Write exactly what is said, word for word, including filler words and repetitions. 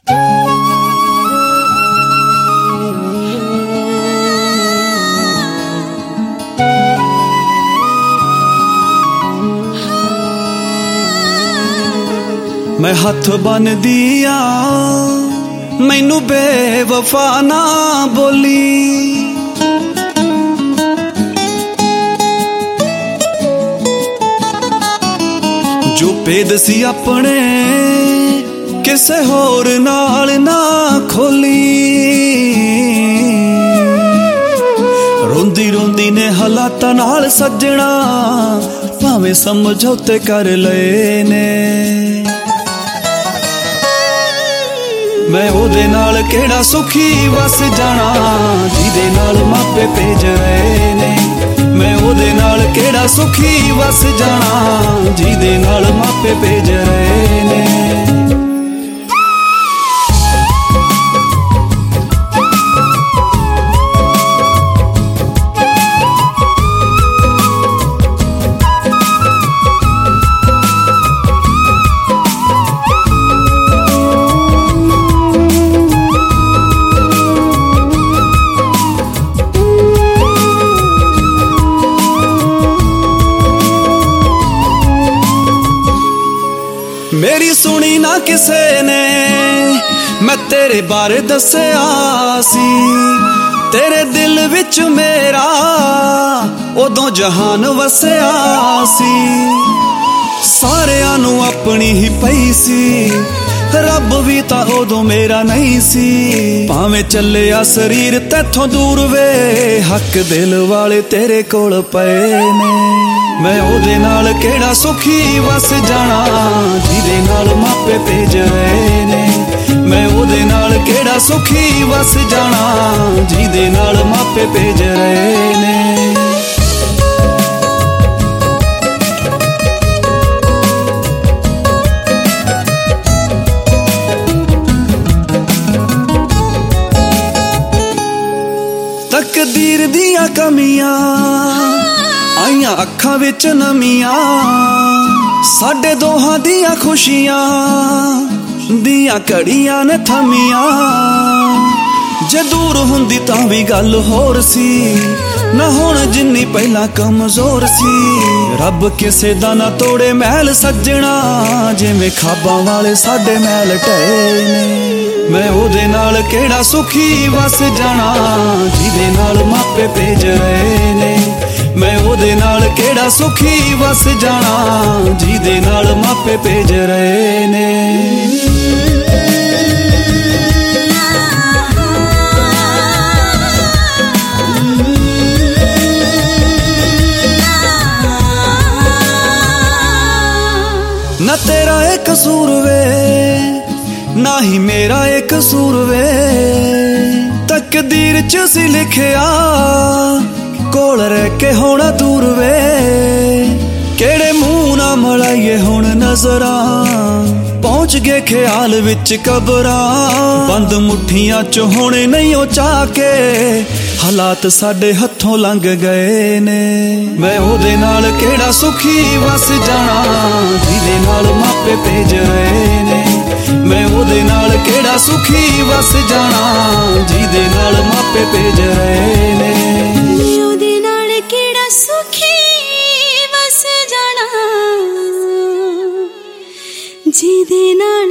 मैं हथ बन दिया मैनू बेवफा ना बोली, जो भेद सी अपने किसे होर नाल ना खोली। रोंदी रोंदी ने हालातां नाल सजना भावें समझौते कर लए ने। मैं ओदे नाल केड़ा सुखी वस जाना जिहदे नाल मापे भेज रहे ने। मैं ओदे नाल केड़ा सुखी वस जाना जिहदे नाल मापे भेज रहे ने। मेरी सुनी ना किसे ने मैं तेरे बारे दस्या सी, तेरे दिल विच मेरा उदों जहान वसया सी। सारियां नू अपनी ही पई सी रब भी तां उदों मेरा नहीं सी। भावें चलिया शरीर तैथों दूर वे हक दिल वाले तेरे कोल पए ने। मैं ओदे नाल केड़ा सुखी वस जाना जिहदे नाल मापे भेज रहे ने। मैं ओदे नाल केड़ा सुखी वस जाना जिहदे नाल मापे भेज रहे ने। तकदीर दियां कमियां आईयां अखां विच नमियां, साडे दोहां दियां खुशियां दियां घड़ियां ने थमियां। जे दूर हुंदी तां भी गल होर सी ना हुण जिन्नी पहला कमजोर सी। रब किसे दा ना तोड़े महल सजना जिवें खाबां वाले साडे महल ढए ने। मैं ओदे नाल केड़ा सुखी वस जाना जिहदे नाल मापे भेज रहे ने। मैं ओदे नाल केड़ा सुखी वस जाना जिहदे नाल मापे भेज रहे ने। ना तेरा एक कसूर वे ना ही मेरा एक कसूर वे, तकदीर च सी लिखिया कोल रह के होना दूर वे। केड़े मुंह ना मलाइए हुण नजरां पहुंच गए ख्याल विच कबरां। बंद मुठियां च होने नहीं ओ चाह के हालात साडे हथों लंघ गए ने। मैं ओदे नाल केड़ा सुखी वस जाना जिहदे नाल मापे भेज रहे ने। मैं ओदे नाल केड़ा सुखी वस जाना जिहदे नाल मापे भेज रहे ने। ओदे नाल केड़ा सुखी वस जाना जिहदे नाल